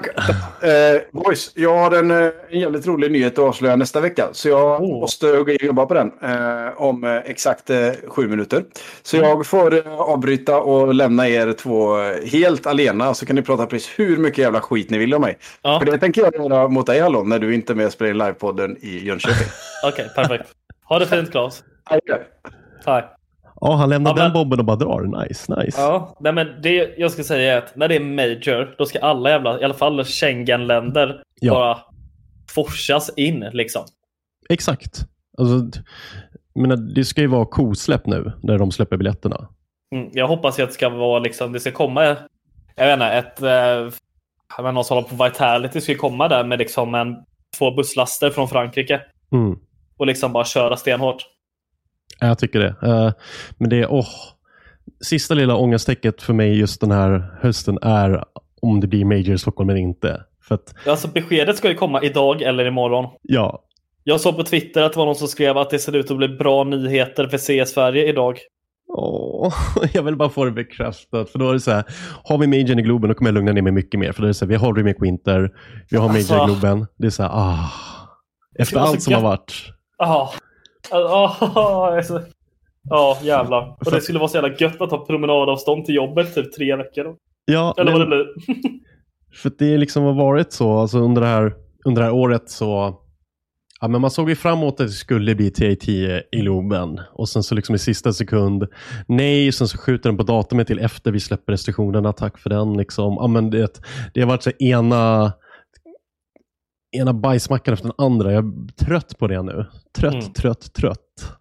Boys, jag har en jävligt rolig nyhet att avslöja nästa vecka. Så jag måste jobba på den om exakt 7 minuter. Så jag får avbryta och lämna er 2 helt alena. Så kan ni prata precis hur mycket jävla skit ni vill om mig. Ja. För det tänker jag göra mot dig, Hallon, när du inte är med och spelar in livepodden i Jönköping.
Okej, perfekt. Ha det fint, Claes. Tack.
Ja, han lämnar den bomben och bara drar. Nice.
Ja, nej, men det jag ska säga är att när det är major, då ska alla jävla, i alla fall Schengen-länder bara forsas in liksom.
Exakt. Alltså, men det ska ju vara kosläpp nu när de släpper biljetterna.
Jag hoppas ju att det ska vara liksom, det ska komma, jag vet inte, någon som håller på Vitality ska komma där med liksom 2 busslaster från Frankrike. Och liksom bara köra stenhårt.
Jag tycker det. Men det är sista lilla ångestecket för mig just den här hösten är om det blir Major i Stockholm eller inte. För att...
Alltså beskedet ska ju komma idag eller imorgon.
Ja.
Jag såg på Twitter att det var någon som skrev att det ser ut att bli bra nyheter för CS Sverige idag.
Jag vill bara få det bekräftat. För då är det så här, har vi Major i Globen, då kommer jag lugna ner mig mycket mer. För då är det så här, vi har DreamHack Winter, vi har Major i Globen. Det är så här, efter allt som har varit.
Jävlar. Och det skulle vara så jävla gött att ha promenadavstånd till jobbet typ 3 veckor då.
Ja,
eller vad det blir.
För det liksom har varit så, alltså under det här året så, ja, men man såg ju fram emot att det skulle bli T10 i Globen. Och sen så liksom i sista sekund, nej, sen så skjuter den på datumet till efter vi släpper restriktionerna, tack för den liksom. Ja, men det har varit så ena bajsmackan efter den andra. Jag är trött på det nu. Trött.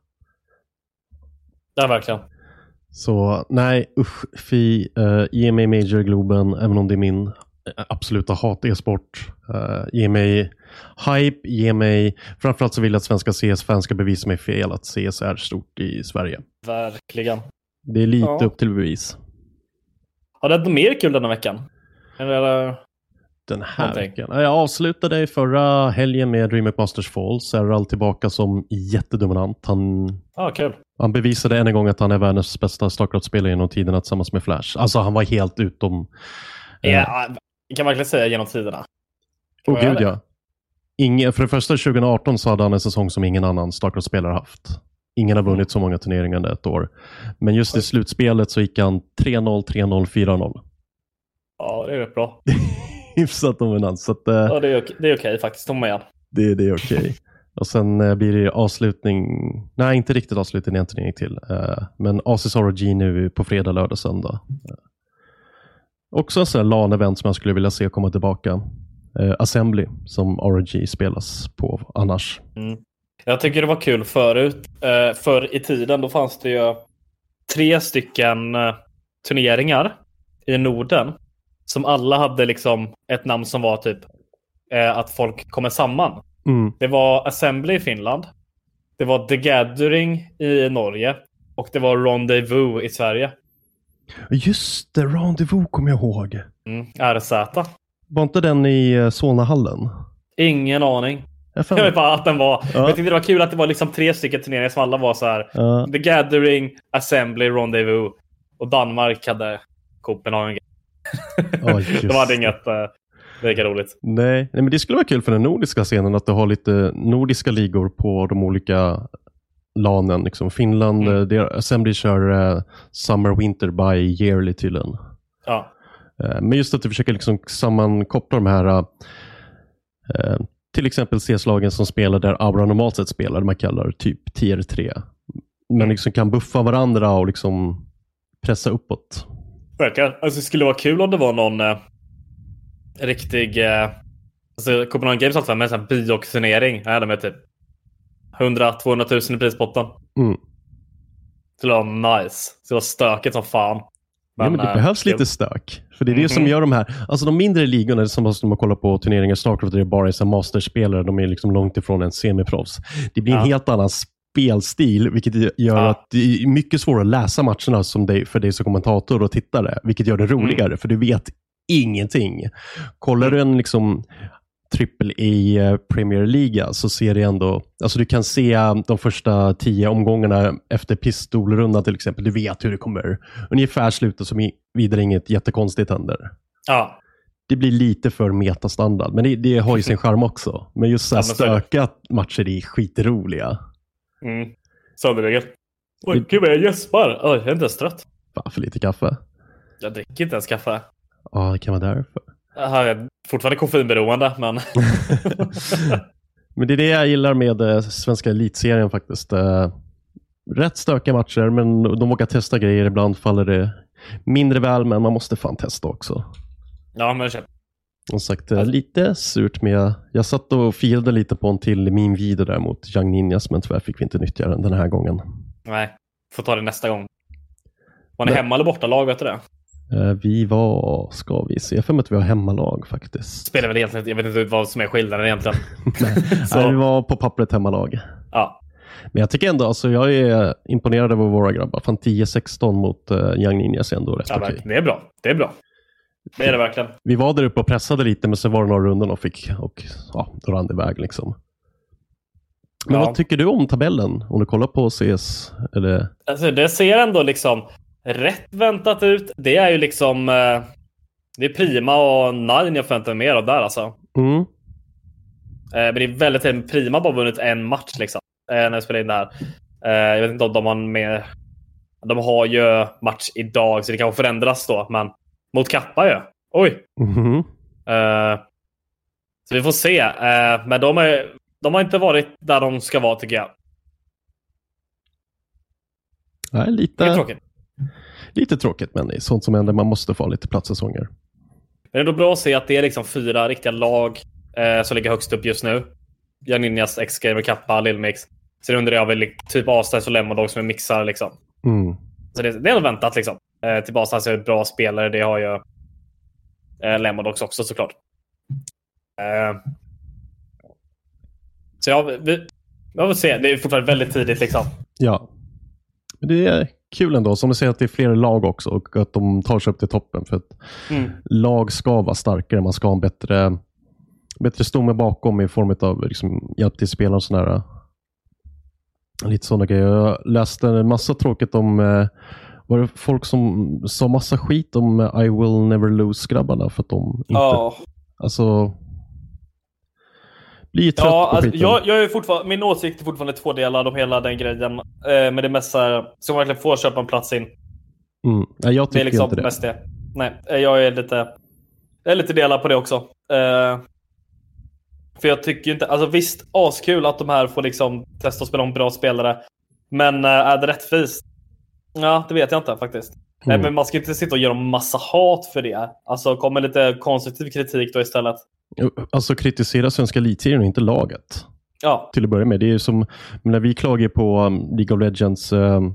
Ja, verkligen.
Så nej, usch, ge mig Major Globen, även om det är min absoluta hat e-sport. Ge mig hype, ge mig, framförallt så vill jag att svenska CS-fans ska bevisa mig fel att CS är stort i Sverige.
Verkligen.
Det är lite upp till bevis.
Har det något mer kul denna veckan? Eller
den här veckan? Jag avslutade förra helgen med DreamHack Masters Fall. Serral tillbaka som jättedominant.
Kul.
Han bevisade än en gång att han är världens bästa StarCraft-spelare genom tiderna tillsammans med Flash. Alltså han var helt utom...
Ja, kan verkligen säga genom tiderna.
Gud ja. För det första 2018 så hade han en säsong som ingen annan StarCraft-spelare haft. Ingen har vunnit så många turneringar under ett år. Men just i slutspelet så gick han 3-0, 3-0, 4-0.
Ja, det är rätt bra.
Hyfsat dominant. Så att,
ja, det är okej faktiskt. De med.
Det är okej. Och sen blir det avslutning. Nej, inte riktigt avslutning, en turnering till. Men Asus ROG nu på fredag, lördag, söndag. Också en sån här LAN-event som jag skulle vilja se komma tillbaka. Assembly som ROG spelas på annars.
Jag tycker det var kul förut. Förr i tiden då fanns det ju 3 stycken turneringar i Norden som alla hade liksom ett namn som var typ att folk kommer samman. Det var Assembly i Finland. Det var The Gathering i Norge. Och det var Rendezvous i Sverige.
Just det, Rendezvous kommer jag ihåg.
RZ.
Var inte den i Solnahallen?
Ingen aning. Jag vet bara att den var. Jag tyckte det var kul att det var liksom 3 stycken turneringar som alla var så här. The Gathering, Assembly, Rendezvous. Och Danmark hade Copenhagen. De hade inget lika roligt.
Nej, men det skulle vara kul för den nordiska scenen att du har lite nordiska ligor på de olika lanen. Liksom. Finland, Assembly kör Summer Winter by Yearly tydligen.
Ja.
Men just att du försöker liksom sammankoppla de här till exempel CS-lagen som spelar där Aura normalt sett spelar, man kallar typ tier 3. Men liksom kan buffa varandra och liksom pressa uppåt.
Verkligen. Alltså det skulle vara kul om det var någon riktig alltså Copenhagen Games alltså med en sån här biox-turnering. Ja, de är typ 100-200 000 i prispotten. Det var nice. Det var stökigt som fan.
Men det behövs lite stök. För det är det som gör de här, alltså de mindre ligorna som man kollar på turneringar StarCraft, det är bara en masterspelare, de är liksom långt ifrån en semiproffs. Det blir en helt annan spelstil, vilket gör att det är mycket svårare att läsa matcherna för dig som kommentator och tittare, vilket gör det roligare, för du vet ingenting. Kollar du en liksom AAA Premier League så ser det ändå, alltså du kan se de första 10 omgångarna efter pistolrundan till exempel, du vet hur det kommer ungefär sluta som vidare inget jättekonstigt händer.
Ja.
Det blir lite för metastandard, men det har ju sin charm också. Men just så här stökat matcher är skitroliga.
Sannolikt. Oj, gud vad jag gäspar. Oj, jag är inte ens trött.
Varför lite kaffe?
Jag dricker inte ens kaffe.
Ja, det kan vara därför.
Jag har fortfarande koffeinberoende, men...
Men det är det jag gillar med svenska elitserien faktiskt. Rätt stökiga matcher, men de vågar testa grejer. Ibland faller det mindre väl, men man måste fan testa också.
Ja, men jag
som sagt, lite surt med... Jag satt och firade lite på en till min video där mot Young Ninjas, men tyvärr fick vi inte nyttja den här gången.
Nej, får ta det nästa gång. Var ni hemma eller bortalag, vet du det?
Vi var, ska vi se, för att vi har hemmalag faktiskt.
Spelar väl egentligen, jag vet inte vad som är skillnaden egentligen.
Nej, vi var på pappret hemmalag.
Ja.
Men jag tycker ändå, alltså jag är imponerad över våra grabbar. Fan 10-16 mot Young Ninjas är ändå rätt okej.
Det är bra, det är bra. Det är det verkligen.
Vi var där uppe och pressade lite, men så var det några runden och då rann det iväg liksom. Men vad tycker du om tabellen? Om du kollar på CS? Eller?
Alltså det ser ändå liksom rätt väntat ut. Det är ju liksom det är Prima och Nine jag förväntar mig mer av där alltså. Men det är väldigt Prima bara vunnit en match liksom när jag spelar in det här. Jag vet inte om de har med. De har ju match idag så det kan förändras då, men mot Kappa ju. Oj. Så vi får se. Men de har inte varit där de ska vara, tycker jag.
Nej, lite tråkigt, men det är sånt som händer. Man måste få lite platssäsonger.
Men det är då bra att se att det är liksom 4 riktiga lag som ligger högst upp just nu. Jan Ninjas, X-Gamer, Kappa, Lillmix. Så det undrar jag väl typ Astas och Lemodog som är mixar liksom. Så det är nog väntat liksom. Typ Astas är ett bra spelare. Det har ju Lemodogs också såklart. Så jag vill se. Det är fortfarande väldigt tidigt liksom.
Ja. Det är kul ändå, som du säger, att det är fler lag också och att de tar sig upp till toppen, för att lag ska vara starkare, man ska ha en bättre stomme bakom i form av liksom, hjälp till spelare och sådär. Lite sådana grejer. Jag läste en massa tråkigt om var det folk som sa massa skit om I will never lose-grabbarna för att de inte... Alltså... blir trött på
alltså,
skiten.
jag är fortfarande, min åsikt är fortfarande tvådelad om hela den grejen. Men det mesta som verkligen får köpa en plats in.
Ja, jag tycker
det är liksom
inte det.
Mest det. Nej, jag är lite delad på det också. För jag tycker inte, alltså visst, askul att de här får liksom testa att spela om bra spelare. Men är det rättvist? Ja, det vet jag inte faktiskt. Men man ska inte sitta och göra massa hat för det. Alltså kommer lite konstruktiv kritik då istället.
Alltså kritisera svenska elitserien och inte laget.
Ja.
Till att börja med. Det är ju som när vi klagar på League of Legends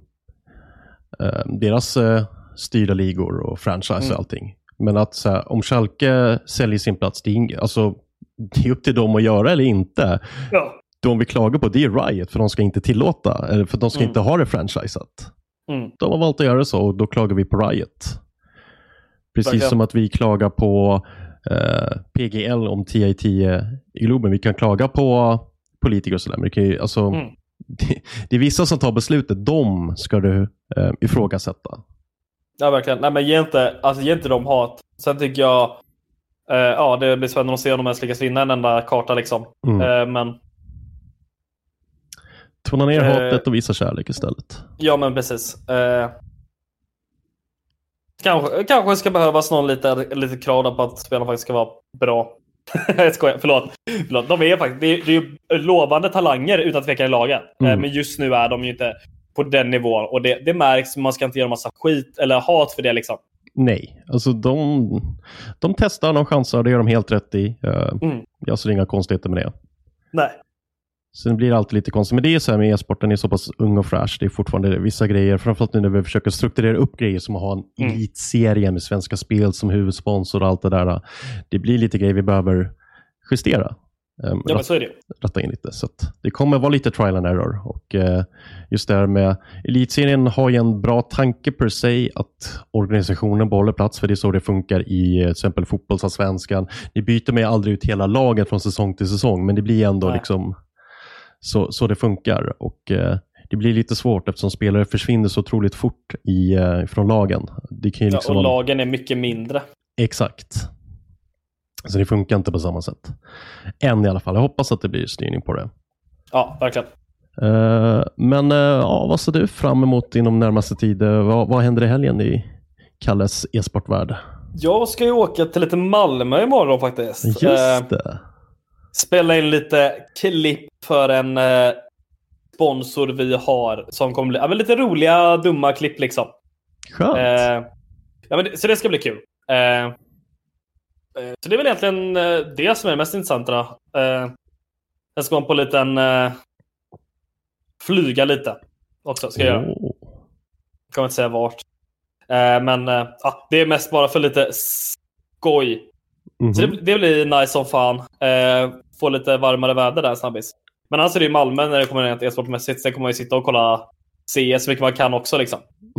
deras styrda ligor och franchise och allting. Men att så här, om Schalke säljer sin plats, det är upp till dem att göra eller inte.
Ja.
De vi klagar på, det är Riot, för de ska inte tillåta, eller för de ska inte ha det franchisat. De har valt att göra så och då klagar vi på Riot. Precis som att vi klagar på PGL om 10-10 i Globen. Vi kan klaga på politiker och sådär. Men det är vissa som tar beslutet. De ska du ifrågasätta.
Ja, verkligen. Nej, men ge inte dem hat. Sen tycker jag det blir spännande att se om de ens lyckas vinna en enda karta liksom. Men
tona ner hatet och visa kärlek istället.
Ja, men precis. Kanske ska behövas någon lite krav på att spelarna faktiskt ska vara bra. Jag skojar, förlåt. De är faktiskt, det är ju lovande talanger utan tvekan i lagen. Men just nu är de ju inte på den nivån. Och det märks, man ska inte göra massa skit eller hat för det liksom. Nej,
alltså de testar, de chansar, det gör de helt rätt i. Jag ser inga konstigheter med det.
Nej.
Sen blir det alltid lite konstigt. Men det är så här med e-sporten, är så pass ung och fräsch. Det är fortfarande vissa grejer. Framförallt nu när vi försöker strukturera upp grejer som att ha en elitserie med Svenska Spel som huvudsponsor och allt det där. Det blir lite grejer vi behöver justera.
Ja, men så är det.
Rätta in lite. Så att det kommer vara lite trial and error. Och just det här med elitserien har ju en bra tanke per se att organisationen behåller plats, för det är så det funkar i till exempel fotbollsallsvenskan. Ni byter med aldrig ut hela laget från säsong till säsong, men det blir ändå liksom så det funkar. Och det blir lite svårt eftersom spelare försvinner så otroligt fort från lagen. Det kan ju liksom
och lagen är mycket mindre.
Exakt. Så det funkar inte på samma sätt. Än i alla fall. Jag hoppas att det blir styrning på det.
Ja, verkligen.
Men vad ser du fram emot inom närmaste tid? Vad händer i helgen i Kalles e-sportvärld?
Jag ska ju åka till lite Malmö imorgon faktiskt.
Just det.
Spela in lite klipp för en sponsor vi har som kommer bli lite roliga, dumma klipp liksom.
Skönt.
Så det ska bli kul. Så det är väl egentligen det som är mest intressanta. Jag ska på en liten flyga lite också ska jag göra. Kan inte säga vart. Men det är mest bara för lite skoj. Så det blir nice som fan. Få lite varmare väder där snabbis. Men alltså det är Malmö när det kommer ner till e-sportmässigt. Sen kommer man ju sitta och kolla CS så mycket man kan också liksom.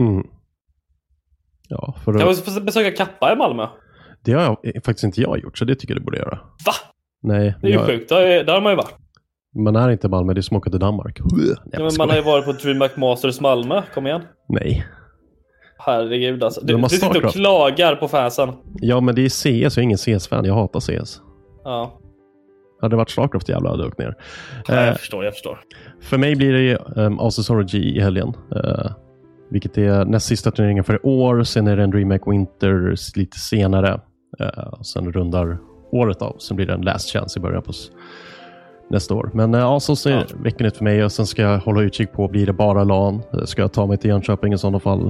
Ja, kan man besöka Kappa i Malmö?
Det har faktiskt inte jag gjort, så det tycker jag du borde göra.
Va?
Nej.
Det är ju sjukt, där har man ju varit.
Man är inte Malmö, det är som åka till Danmark.
Ja, men man har ju varit på DreamHack Masters Malmö, kom igen.
Nej.
Herregud alltså. Du sitter och klagar på fansen.
Ja, men det är CS, jag är ingen CS-fan, jag hatar CS.
Ja.
Hade det varit Starcraft jävla hade jag åkt ner.
Ja, jag förstår.
För mig blir det Asus Origin i helgen. Vilket är näst sista turneringen för i år. Sen är det en DreamHack Winter lite senare. Sen rundar året av. Sen blir det en last chance i början på nästa år. Men ja, så ser veckan ut för mig och sen ska jag hålla utkik på, blir det bara LAN? Ska jag ta mig till Jönköping i sådana fall?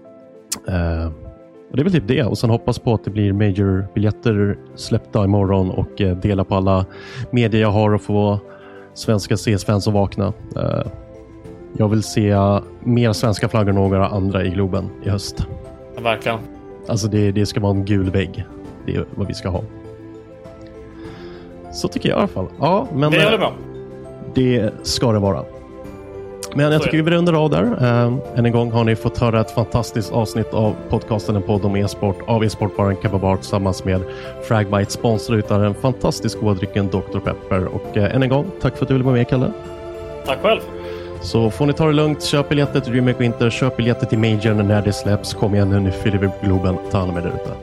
Och det är väl typ det. Och sen hoppas på att det blir major-biljetter släppta imorgon och dela på alla medier jag har och få svenska CS-fans att vakna. Jag vill se mer svenska flaggor än några andra i Globen i höst.
Ja, verkligen. Alltså
det ska vara en gul vägg. Det är vad vi ska ha. Så tycker jag i alla fall. Ja, men
det är bra.
Det ska det vara. Men jag tycker vi rundar av där. Än en gång har ni fått höra ett fantastiskt avsnitt av podcasten En podd om e-sport av e-sportbaren Kababar tillsammans med Fragbite, sponsrar utav den fantastiskt goda drycken Dr. Pepper. Och än en gång, tack för att du ville vara med, Kalle.
Tack själv.
Så får ni ta det lugnt, köp biljetter till DreamHack Winter, köp biljetter till Major när det släpps. Kom igen nu fyller vi Globen. Ta hand om er där ute.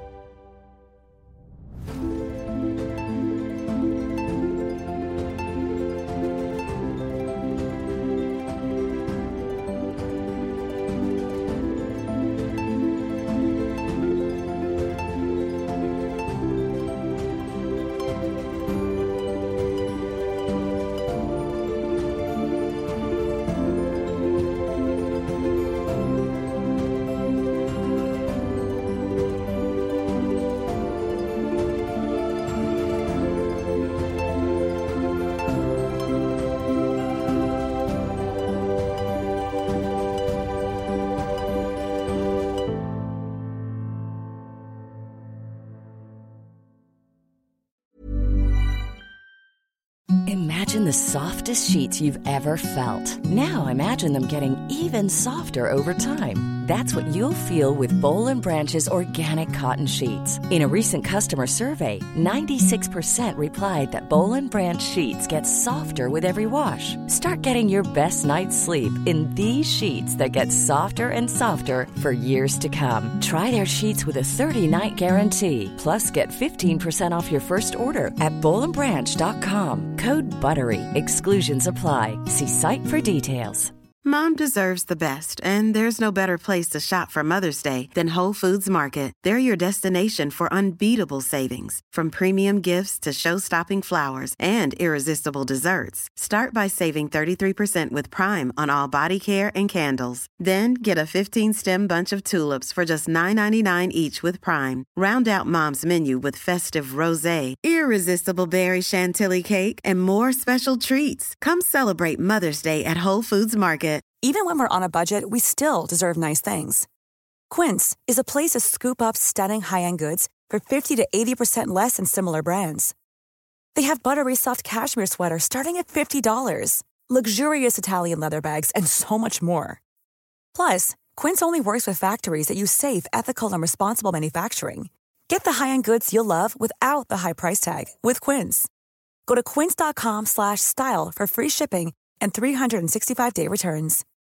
Imagine the softest sheets you've ever felt. Now imagine them getting even softer over time. That's what you'll feel with Boll & Branch's organic cotton sheets. In a recent customer survey, 96% replied that Boll & Branch sheets get softer with every wash. Start getting your best night's sleep in these sheets that get softer and softer for years to come. Try their sheets with a 30-night guarantee. Plus, get 15% off your first order at bollandbranch.com. Code BUTTERY. Exclusions apply. See site for details.
Mom deserves the best, and there's no better place to shop for Mother's Day than Whole Foods Market. They're your destination for unbeatable savings, from premium gifts to show-stopping flowers and irresistible desserts. Start by saving 33% with Prime on all body care and candles. Then get a 15-stem bunch of tulips for just $9.99 each with Prime. Round out Mom's menu with festive rosé, irresistible berry chantilly cake, and more special treats. Come celebrate Mother's Day at Whole Foods Market.
Even when we're on a budget, we still deserve nice things. Quince is a place to scoop up stunning high-end goods for 50 to 80% less than similar brands. They have buttery soft cashmere sweaters starting at $50, luxurious Italian leather bags, and so much more. Plus, Quince only works with factories that use safe, ethical, and responsible manufacturing. Get the high-end goods you'll love without the high price tag with Quince. Go to quince.com/style for free shipping and 365-day returns.